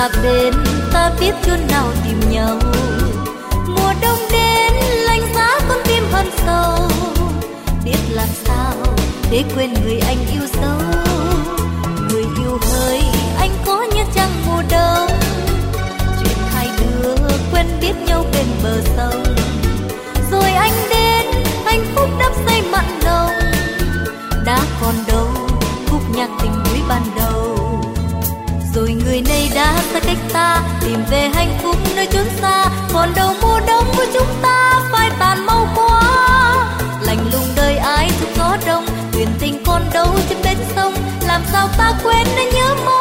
xa bên ta biết chốn nào tìm nhau. Mùa đông đến lạnh giá con tim hằn sâu, biết làm sao để quên người anh yêu dấu. Người yêu hỡi anh có nhớ chăng mùa đông, chuyện hai đứa quen biết nhau bên bờ sông. Rồi anh đến hạnh phúc đắp xây mặn nồng, đã còn đâu khúc nhạc tình cuối ban đầu. Rồi người này đã xa cách ta, tìm về hạnh phúc nơi chốn xa. Còn đâu mùa đông của chúng ta phai tàn mau quá. Lạnh lùng đời ai thức gió đông, thuyền tình còn đâu trên bến sông. Làm sao ta quên nơi nhớ mong.